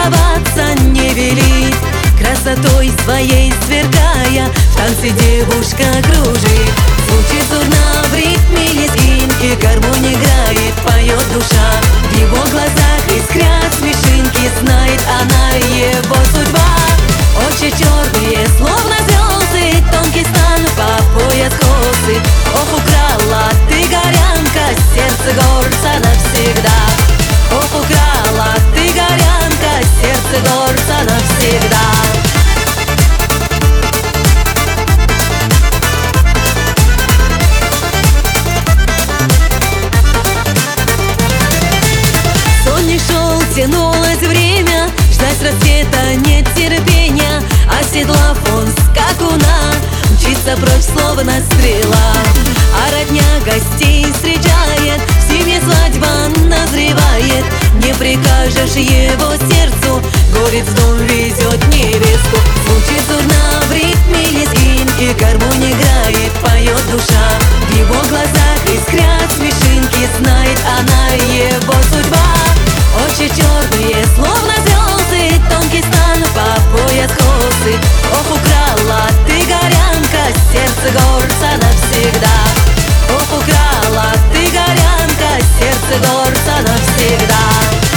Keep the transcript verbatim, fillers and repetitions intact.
сдаваться не велит, красотой своей сверкая, в танце девушка кружит. Звучит зурна в ритме лезгинки, гармонь играет, поет душа. В его глазах искрят смешинки, знает она его судьба. Очи черные, словно звезды, тонкий стан по пояс косы. Ох, украла ты, горянка, сердце горца навсегда. Ох, украла ты, горянка, сердце горца навсегда. Сон не шел, тянулось время, ждать рассвета нет терпения. Оседлав он скакуна, мчится прочь словно стрела. А родня гостей встречает, в семье свадьба назревает. Не прикажешь его сердцу, горец в дом везет невесту. Звучит зурна в ритме лезгинки, гармонь играет, поет душа. В его глазах искрят смешинки, знает она его судьба. Очи черные, словно звезды, тонкий стан по пояс косы. Ох, украла ты, горянка, сердце горца навсегда. Ох, украла ты, горянка, сердце горца навсегда.